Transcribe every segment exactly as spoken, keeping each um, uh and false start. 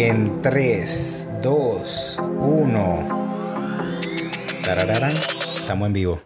En tres, dos, uno. Tarararán. Estamos en vivo.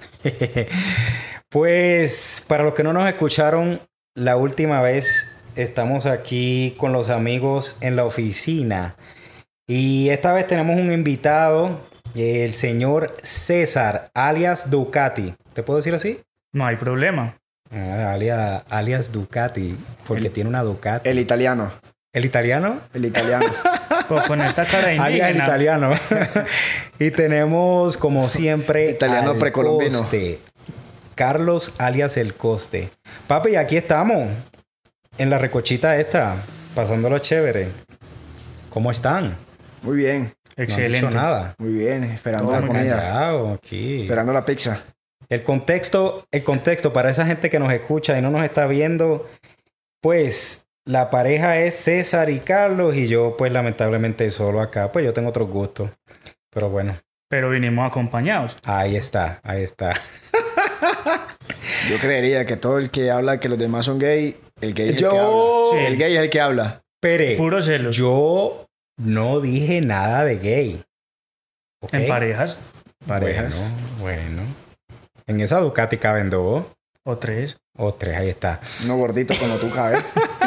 Pues, para los que no nos escucharon la última vez, estamos aquí con los amigos en la oficina. Y esta vez tenemos un invitado, el señor César, alias Ducati. ¿Te puedo decir así? No hay problema. Ah, alias, alias Ducati, porque el, tiene una Ducati. El italiano. ¿El italiano? El italiano. Pues con esta cara indígena. Alias el italiano. Y tenemos, como siempre, italiano precolombino. Coste. Carlos, alias El Coste. Papi, aquí estamos. En la recochita esta. Pasándolo chévere. ¿Cómo están? Muy bien. Excelente. No han dicho nada. Muy bien. Esperando Todo la comida. Callado, aquí. Esperando la pizza. El contexto, el contexto para esa gente que nos escucha y no nos está viendo, pues la pareja es César y Carlos y yo pues lamentablemente solo acá, pues yo tengo otros gustos, pero bueno. Pero vinimos acompañados. Ahí está, ahí está. Yo creería que todo el que habla que los demás son gay, el gay es yo... el que habla. Sí. El gay es el que habla. Pere, Puro celos. yo no dije nada de gay. ¿Okay? En parejas. Parejas. Bueno, bueno. En esa Ducati caben dos. O tres. O tres, ahí está. No gordito como tú cabes.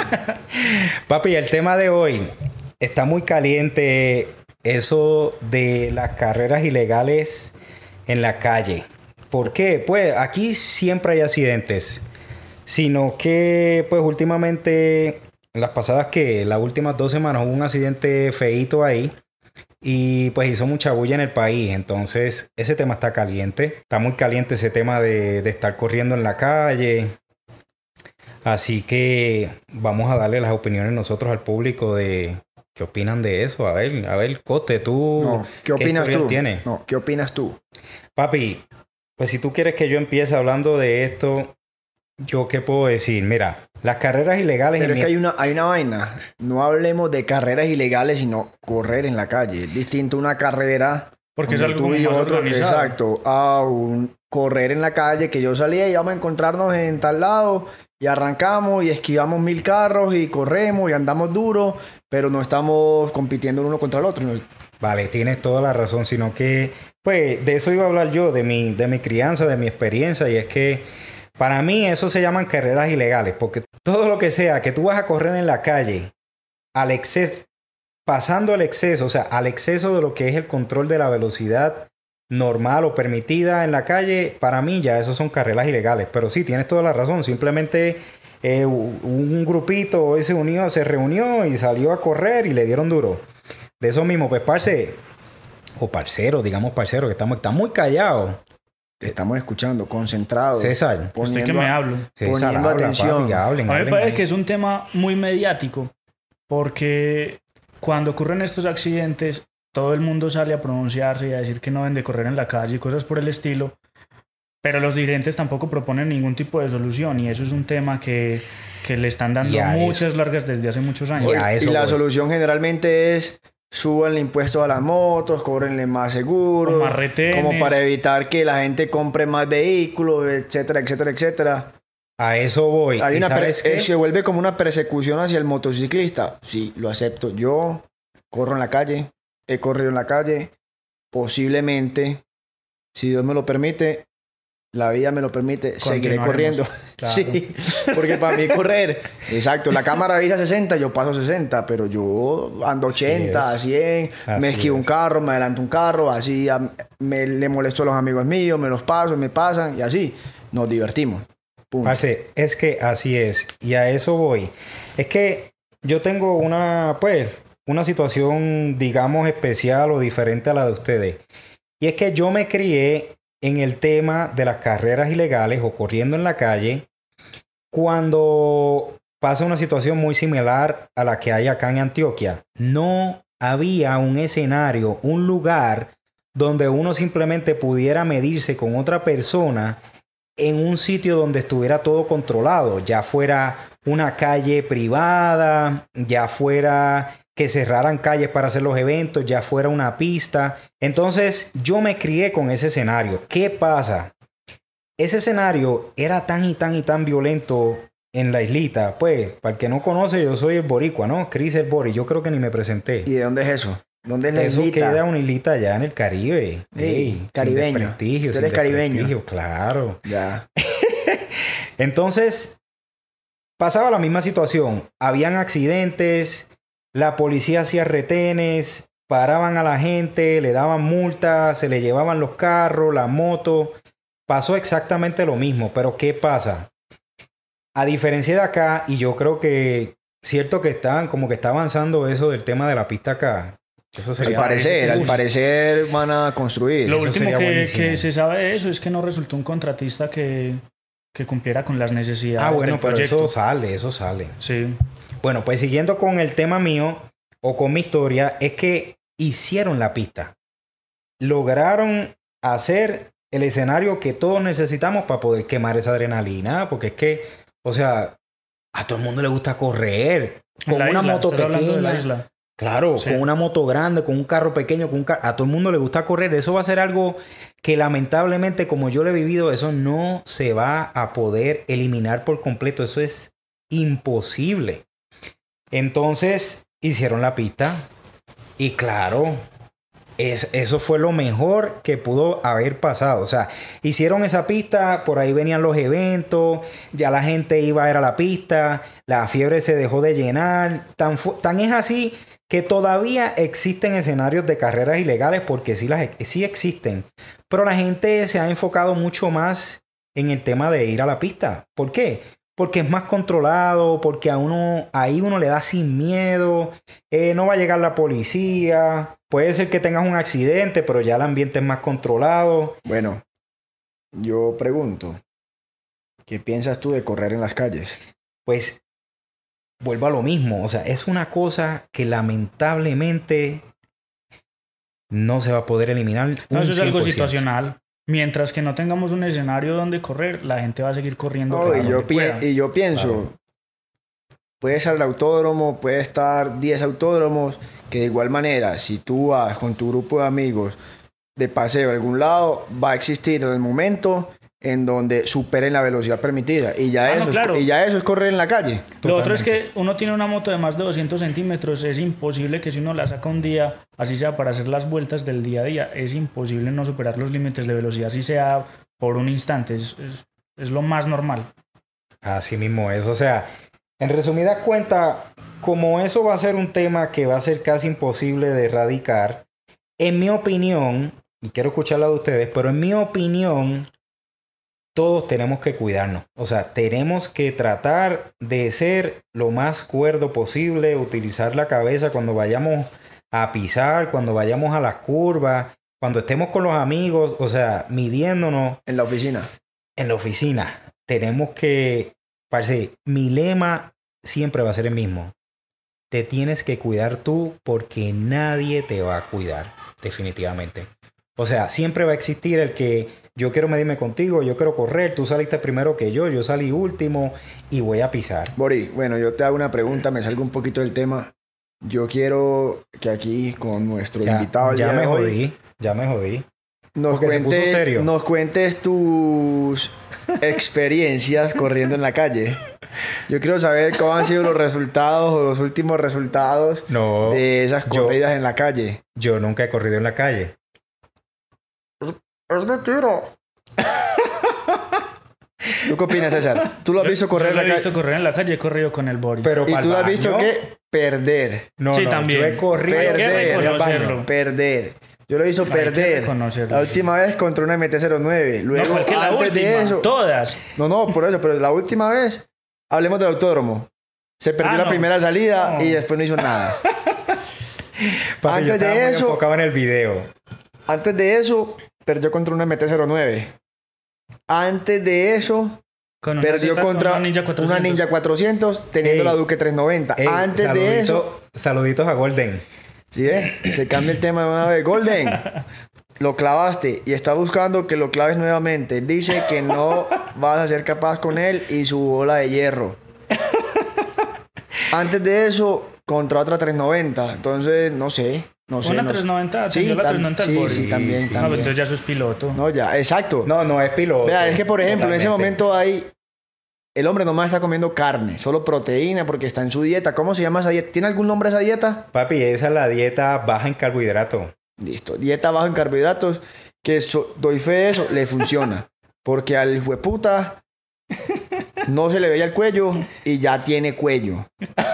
Papi, el tema de hoy está muy caliente. Eso de las carreras ilegales en la calle. ¿Por qué? Pues aquí siempre hay accidentes. Sino que, pues últimamente, las pasadas que, las últimas dos semanas hubo un accidente feíto ahí. Y pues hizo mucha bulla en el país. Entonces ese tema está caliente. Está muy caliente ese tema de, de estar corriendo en la calle. Así que vamos a darle las opiniones nosotros al público de qué opinan de eso. A ver, a ver, Cote, tú... No, ¿qué opinas ¿qué tú? Tienes? No, ¿qué opinas tú? Papi, pues si tú quieres que yo empiece hablando de esto, ¿yo qué puedo decir? Mira, las carreras ilegales... Pero en es mi... que hay una, hay una vaina. No hablemos de carreras ilegales, sino correr en la calle. Es distinto una carrera... Porque es donde algo tú como y más otro, organizado. exacto, a un correr en la calle que yo salía y vamos a encontrarnos en tal lado y arrancamos y esquivamos mil carros y corremos y andamos duro, pero no estamos compitiendo el uno contra el otro. ¿No? Vale, tienes toda la razón, sino que, pues, de eso iba a hablar yo, de mi, de mi crianza, de mi experiencia, y es que para mí eso se llaman carreras ilegales, porque todo lo que sea que tú vas a correr en la calle al exceso, pasando el exceso, o sea, al exceso de lo que es el control de la velocidad normal o permitida en la calle, para mí ya eso son carreras ilegales. Pero sí, tienes toda la razón, simplemente eh, un grupito hoy se unió, se reunió y salió a correr y le dieron duro. De eso mismo, pues, parce, o parcero, digamos parcero, que estamos, está muy callados. Te estamos escuchando, concentrados. César. Estoy que me hablo. César, poniendo habla, atención. papi, hablen, A mí me hablen, parece hablen. que es un tema muy mediático. Porque cuando ocurren estos accidentes, todo el mundo sale a pronunciarse y a decir que no deben de correr en la calle y cosas por el estilo. Pero los dirigentes tampoco proponen ningún tipo de solución. Y eso es un tema que, que le están dando Ya, muchas eso. largas desde hace muchos años. Ya, a eso y la voy. solución generalmente es suban el impuesto a las motos, cóbrenle más seguros, O más retenes. como para evitar que la gente compre más vehículos, etcétera, etcétera, etcétera. A eso voy. Hay ¿Y una sabes pre- qué? eh, se vuelve como una persecución hacia el motociclista. Sí, lo acepto. Yo corro en la calle, he corrido en la calle, posiblemente, si Dios me lo permite, la vida me lo permite, seguiré corriendo. Claro. Sí, porque para mí correr, exacto, la cámara dice sesenta, yo paso sesenta, pero yo ando ochenta, Así es. cien, Así me esquivo un es. carro, me adelanto un carro, así a- me le molesto a los amigos míos, me los paso, me pasan y así nos divertimos. Punto. Parce, es que así es. Y a eso voy. Es que yo tengo una, pues, una situación, digamos, especial o diferente a la de ustedes. Y es que yo me crié en el tema de las carreras ilegales o corriendo en la calle cuando pasa una situación muy similar a la que hay acá en Antioquia. No había un escenario, un lugar donde uno simplemente pudiera medirse con otra persona en un sitio donde estuviera todo controlado, ya fuera una calle privada, ya fuera que cerraran calles para hacer los eventos, ya fuera una pista. Entonces yo me crié con ese escenario. ¿Qué pasa? Ese escenario era tan y tan y tan violento en la islita. Pues, para el que no conoce, yo soy el boricua, ¿no? Chris el Bori. Yo creo que ni me presenté. ¿Y de dónde es eso? ¿Dónde es la Eso islita? queda una islita allá en el Caribe. Sí, Ey, caribeño. Sin desprestigio, Tú eres sin caribeño. desprestigio, claro. Ya. Entonces, pasaba la misma situación. Habían accidentes, la policía hacía retenes, paraban a la gente, le daban multas, se le llevaban los carros, las motos. Pasó exactamente lo mismo. Pero ¿qué pasa? A diferencia de acá, y yo creo que cierto que están, como que está avanzando eso del tema de la pista acá. Eso Al sería... parecer, al Uf. parecer van a construir. Lo Eso último sería que, buenísimo. que se sabe de eso es que no resultó un contratista que, que cumpliera con las necesidades Ah, bueno, del pero proyecto. eso sale, eso sale. Sí. Bueno, pues siguiendo con el tema mío o con mi historia, es que hicieron la pista. Lograron hacer el escenario que todos necesitamos para poder quemar esa adrenalina, porque es que, o sea, a todo el mundo le gusta correr. En Con la una isla, moto estás hablando de la pequeña. isla. Claro, Sí. con una moto grande, con un carro pequeño, con un carro... A todo el mundo le gusta correr. Eso va a ser algo que lamentablemente, como yo lo he vivido, eso no se va a poder eliminar por completo. Eso es imposible. Entonces, hicieron la pista. Y claro, es, eso fue lo mejor que pudo haber pasado. O sea, hicieron esa pista, por ahí venían los eventos, ya la gente iba a ir a la pista, la fiebre se dejó de llenar. Tan, fu- tan es así que todavía existen escenarios de carreras ilegales, porque sí, las, sí existen. Pero la gente se ha enfocado mucho más en el tema de ir a la pista. ¿Por qué? Porque es más controlado, porque a uno, ahí uno le da sin miedo, eh, no va a llegar la policía, puede ser que tengas un accidente, pero ya el ambiente es más controlado. Bueno, yo pregunto, ¿qué piensas tú de correr en las calles? Pues vuelvo a lo mismo, o sea, es una cosa que lamentablemente no se va a poder eliminar. No, un eso es algo cien por ciento. situacional. Mientras que no tengamos un escenario donde correr, la gente va a seguir corriendo. No, por y, donde yo pi- pueda. y yo pienso, Claro. puede ser el autódromo, puede estar diez autódromos, que de igual manera, si tú vas con tu grupo de amigos de paseo a algún lado, va a existir el momento en donde superen la velocidad permitida. Y ya, Ah, no, eso, claro. es, y ya eso es correr en la calle. Lo otro es Totalmente. que uno tiene una moto de más de doscientos centímetros, es imposible que si uno la saca un día, así sea para hacer las vueltas del día a día, es imposible no superar los límites de velocidad, así sea por un instante, es, es, es lo más normal. Así mismo es. O sea, en resumidas cuentas, como eso va a ser un tema que va a ser casi imposible de erradicar, en mi opinión, y quiero escucharla de ustedes, pero en mi opinión, todos tenemos que cuidarnos. O sea, tenemos que tratar de ser lo más cuerdo posible, utilizar la cabeza cuando vayamos a pisar, cuando vayamos a las curvas, cuando estemos con los amigos, o sea, midiéndonos. En la oficina. En la oficina tenemos que, parce, mi lema siempre va a ser el mismo. Te tienes que cuidar tú porque nadie te va a cuidar, definitivamente. O sea, siempre va a existir el que yo quiero medirme contigo, yo quiero correr, tú saliste primero que yo, yo salí último y voy a pisar. Bori, bueno, yo te hago una pregunta, me salgo un poquito del tema. Yo quiero que aquí con nuestro Ya, invitado el ya día de me hoy, jodí, ya me jodí. Nos, Porque se puso cuentes, serio. nos cuentes tus experiencias corriendo en la calle. Yo quiero saber cómo han sido los resultados o los últimos resultados No, de esas yo- corridas en la calle. yo nunca he corrido en la calle. Es mentira. ¿Tú qué opinas, César? ¿Tú lo has Yo- visto correr yo en lo la he visto calle? correr en la calle, he corrido con el Bori. Pero ¿Y pa'l tú lo has visto baño, qué? Perder. No, Sí, no, también. yo he corrido Hay que perder, voy al baño. reconocerlo. Perder. Yo lo hizo que perder. reconocerlo, La sí. última vez contra una M T cero nueve. No, Luego, ¿cuál que la antes última? de eso. Todas. No, no, por eso, pero la última vez, hablemos del autódromo. Se perdió Ah, la no. primera salida No. y después no hizo nada. Papi, Antes yo estaba de muy eso- enfocado en el video. Antes de eso, perdió contra una M T cero nueve. Antes de eso, Con una perdió Z- contra una Ninja cuatrocientos. una Ninja cuatrocientos teniendo Ey. la Duke trescientos noventa. Ey, Antes de saludito- eso, Saluditos a Golden. ¿sí ve? Se cambia el tema de una vez. Golden, lo clavaste y está buscando que lo claves nuevamente. Dice que no vas a ser capaz con él y su bola de hierro. Antes de eso, contra otra trescientos noventa. Entonces, no sé. No sé. Una no sé. trescientos noventa, Sí, atendió la tam- trescientos noventa al sí, Bori. sí, también, Sí, sí. Ah, también. entonces ya eso es piloto. No, ya, exacto. No, no es piloto. Vea, es que por ejemplo, en ese Totalmente. momento hay el hombre nomás está comiendo carne, solo proteína porque está en su dieta. ¿Cómo se llama esa dieta? ¿Tiene algún nombre esa dieta? Papi, esa es la dieta baja en carbohidratos. Listo, dieta baja en carbohidratos, que so, doy fe de eso, le funciona. Porque al hueputa no se le veía el cuello y ya tiene cuello.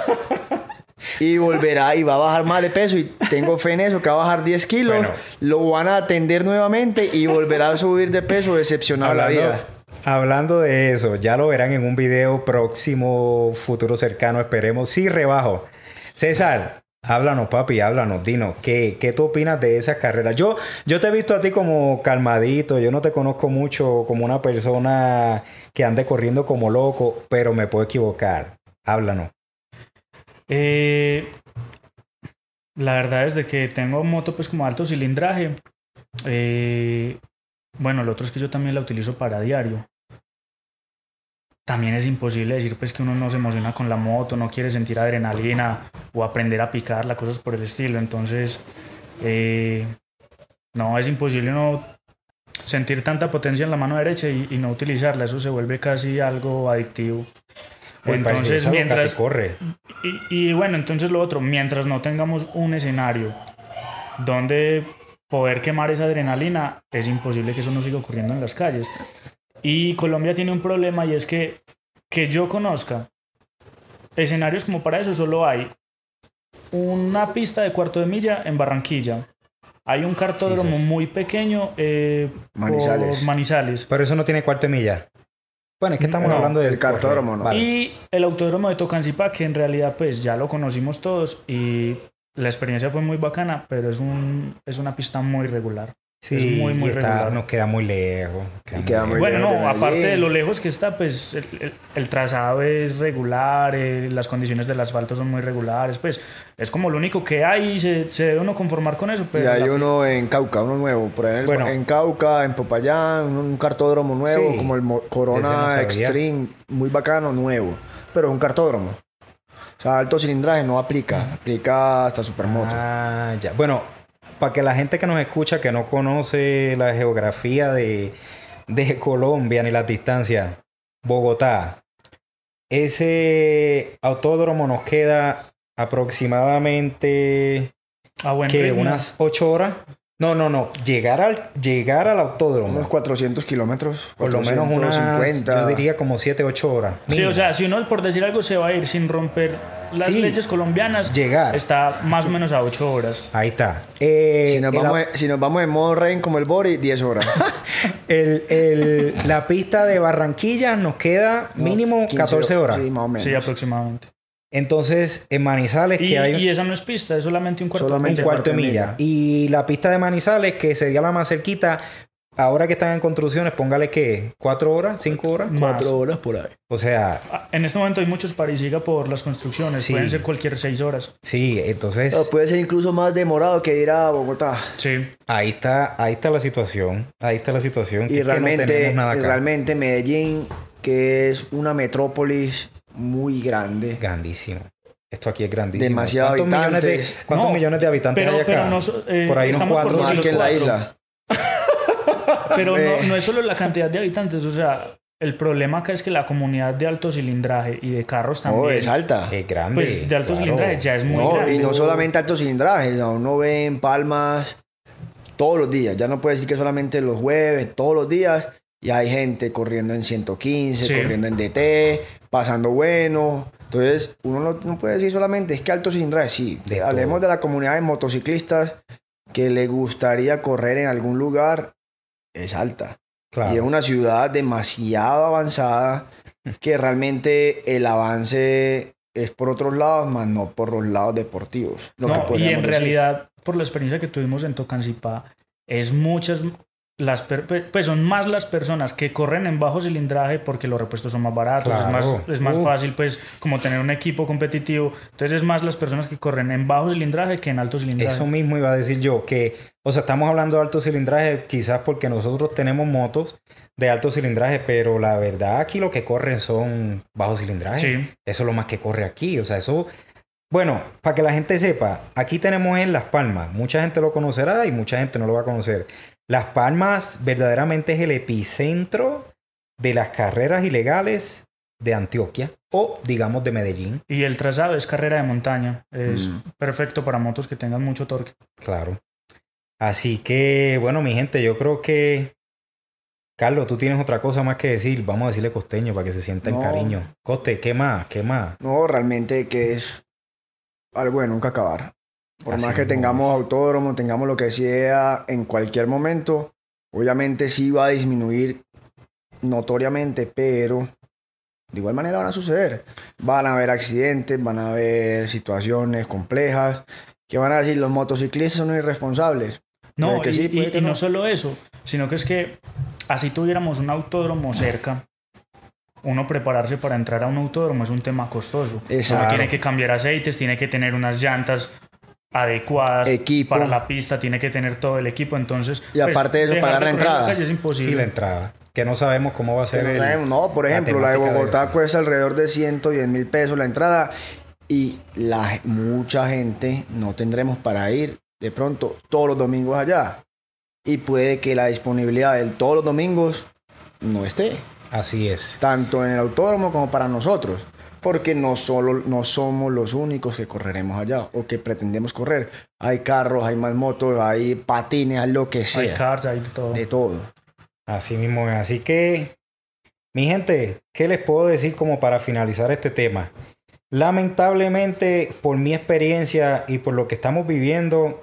Y volverá y va a bajar más de peso y tengo fe en eso, que va a bajar diez kilos. Bueno, lo van a atender nuevamente y volverá a subir de peso, decepcionado la vida. Hablando de eso, ya lo verán en un video próximo, futuro cercano, esperemos. Sí, rebajo. César, háblanos, papi, háblanos, dinos, ¿qué, qué tú opinas de esa carrera? Yo, yo te he visto a ti como calmadito, yo no te conozco mucho como una persona que ande corriendo como loco, pero me puedo equivocar. Háblanos. Eh, la verdad es de que tengo moto pues como alto cilindraje. Eh, bueno, lo otro es que yo también la utilizo para diario. También es imposible decir pues que uno no se emociona con la moto, no quiere sentir adrenalina o aprender a picarla, cosas por el estilo. Entonces, eh, no, es imposible uno sentir tanta potencia en la mano derecha y, y no utilizarla. Eso se vuelve casi algo adictivo. Entonces, mientras corre. Y, y bueno, entonces lo otro, mientras no tengamos un escenario donde poder quemar esa adrenalina, es imposible que eso no siga ocurriendo en las calles. Y Colombia tiene un problema y es que que yo conozca escenarios como para eso solo hay una pista de cuarto de milla en Barranquilla. Hay un cartódromo sí, sí. muy pequeño eh, Manizales. por Manizales. Pero eso no tiene cuarto de milla. Bueno, es que estamos no, hablando del cartódromo, ¿no? Vale. Y el autódromo de Tocancipá, que en realidad pues ya lo conocimos todos y la experiencia fue muy bacana, pero es un es una pista muy regular. Sí, es muy, muy y está, regular. Nos queda muy lejos. Queda y queda muy muy bueno, lejos no, aparte de lo lejos que está, pues el, el, el trazado es regular, eh, las condiciones del asfalto son muy regulares, pues es como lo único que hay y se, se debe uno conformar con eso. Pero y hay la... uno en Cauca, uno nuevo, por ahí en, el, bueno, en Cauca, en Popayán, un, un cartódromo nuevo, sí, como el Corona no Extreme, muy bacano, nuevo, pero es un cartódromo. O sea, alto cilindraje no aplica, aplica hasta supermoto. Ah, ya. Bueno, para que la gente que nos escucha, que no conoce la geografía de, de Colombia ni las distancias, Bogotá, ese autódromo nos queda aproximadamente ah, bueno, ¿qué? Unas ocho horas. No, no, no. Llegar al, llegar al autódromo. Unos cuatrocientos kilómetros. Por lo menos unas cincuenta. Yo diría como siete, ocho horas. Sí, mínimo. O sea, si uno por decir algo se va a ir sin romper las sí, leyes colombianas, llegar. Está más o menos a ocho horas. Ahí está. Eh, si, nos vamos, el, si nos vamos en modo rain como el Bori, diez horas. el, el, la pista de Barranquilla nos queda no, mínimo catorce horas. Sí, más o menos. Sí, aproximadamente. Entonces, en Manizales, y, que hay... Y esa no es pista, es solamente un cuarto, solamente un cuarto de milla. milla. Y la pista de Manizales, que sería la más cerquita, ahora que están en construcciones, póngale que ¿cuatro horas? ¿cinco horas? Más. Cuatro horas por ahí. O sea... En este momento hay muchos parisiga por las construcciones. Sí. Pueden ser cualquier seis horas. Sí, entonces... No, puede ser incluso más demorado que ir a Bogotá. Sí. Ahí está, ahí está la situación. Ahí está la situación. Y que realmente, es que no tenemos nada acá. Y realmente Medellín, que es una metrópolis muy grande. Grandísimo. Esto aquí es grandísimo. Demasiado ¿Cuántos habitantes? Millones de, ¿Cuántos no, millones de habitantes pero, hay acá? Pero no, eh, por ahí unos cuatro. Más que en la isla. Pero no, no es solo la cantidad de habitantes. O sea, el problema acá es que la comunidad de alto cilindraje y de carros también... No, es alta. Es grande. Pues de alto claro. cilindraje ya es muy no, grande. Y no solamente alto cilindraje. No, uno ve en Palmas todos los días. Ya no puede decir que solamente los jueves, todos los días. Y hay gente corriendo en ciento quince, sí. corriendo en D T, pasando bueno... Entonces, uno no, no puede decir solamente es que alto cilindraje, sí. De hablemos todo. De la comunidad de motociclistas que le gustaría correr en algún lugar, es alta. Claro. Y es una ciudad demasiado avanzada que realmente el avance es por otros lados, más no por los lados deportivos. Lo no, que y en decir. realidad, por la experiencia que tuvimos en Tocancipá, es muchas... Las per, pues son más las personas que corren en bajo cilindraje porque los repuestos son más baratos, claro. es más, es más uh. fácil pues como tener un equipo competitivo. Entonces es más las personas que corren en bajo cilindraje que en alto cilindraje. Eso mismo iba a decir yo, que o sea, estamos hablando de alto cilindraje quizás porque nosotros tenemos motos de alto cilindraje, pero la verdad aquí lo que corren son bajo cilindraje. Sí. Eso es lo más que corre aquí, o sea, eso... Bueno, para que la gente sepa, aquí tenemos en Las Palmas, mucha gente lo conocerá y mucha gente no lo va a conocer. Las Palmas verdaderamente es el epicentro de las carreras ilegales de Antioquia o digamos de Medellín. Y el trazado es carrera de montaña. Es Mm. perfecto para motos que tengan mucho torque. Claro. Así que, bueno, mi gente, yo creo que... Carlos, tú tienes otra cosa más que decir. Vamos a decirle Costeño para que se sienta en No. cariño. Coste, ¿qué más? ¿Qué más? No, realmente que es algo de nunca acabar. Por Así más que mismo tengamos es. autódromo, tengamos lo que sea en cualquier momento, obviamente sí va a disminuir notoriamente, pero de igual manera van a suceder. Van a haber accidentes, van a haber situaciones complejas, que van a decir los motociclistas son irresponsables. No, Puede que y, sí, y- puede que y no no. solo eso, sino que es que así tuviéramos un autódromo cerca, uno prepararse para entrar a un autódromo es un tema costoso. Exacto. Porque tiene que cambiar aceites, tiene que tener unas llantas adecuadas Equipo. para la pista, tiene que tener todo el equipo, entonces... Y aparte de eso, dejar pagar la correr en entrada. calle es Y imposible. la entrada. Que no sabemos cómo va a Que ser no, el... sabemos, no, por ejemplo, la de temática de Bogotá eso. cuesta alrededor de ciento diez mil pesos la entrada y la, mucha gente no tendremos para ir de pronto todos los domingos allá. Y puede que la disponibilidad de todos los domingos no esté, Así es. tanto en el autódromo como para nosotros. Porque no, solo, no somos los únicos que correremos allá o que pretendemos correr. Hay carros, hay más motos, hay patines, hay lo que sea. Hay cars, hay de todo. De todo. Así mismo es. Así que, mi gente, ¿qué les puedo decir como para finalizar este tema? Lamentablemente, por mi experiencia y por lo que estamos viviendo,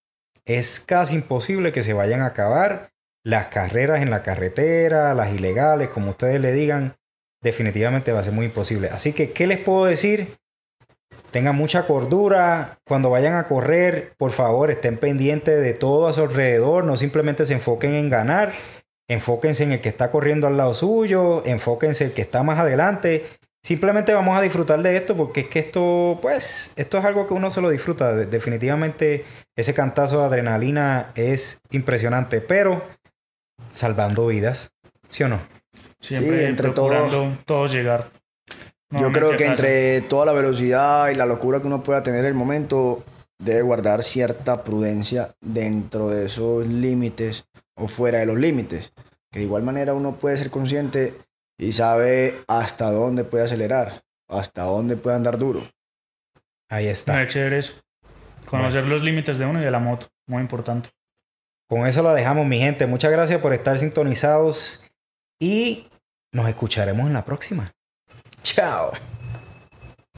es casi imposible que se vayan a acabar las carreras en la carretera, las ilegales, como ustedes le digan. Definitivamente va a ser muy imposible. Así que, ¿qué les puedo decir? Tengan mucha cordura. Cuando vayan a correr, por favor, estén pendientes de todo a su alrededor. No simplemente se enfoquen en ganar. Enfóquense en el que está corriendo al lado suyo. Enfóquense en el que está más adelante. Simplemente vamos a disfrutar de esto porque es que esto, pues, esto es algo que uno se lo disfruta. De- definitivamente ese cantazo de adrenalina es impresionante, pero salvando vidas, ¿sí o no? Siempre Sí, entre procurando todos llegar. Yo nuevamente creo a que casa. entre toda la velocidad y la locura que uno pueda tener en el momento, debe guardar cierta prudencia dentro de esos límites o fuera de los límites. Que de igual manera uno puede ser consciente y sabe hasta dónde puede acelerar, hasta dónde puede andar duro. Ahí No está. es chévere eso. Conocer los límites de uno y de la moto, muy importante. Con eso la dejamos, mi gente. Muchas gracias por estar sintonizados y nos escucharemos en la próxima. Chao.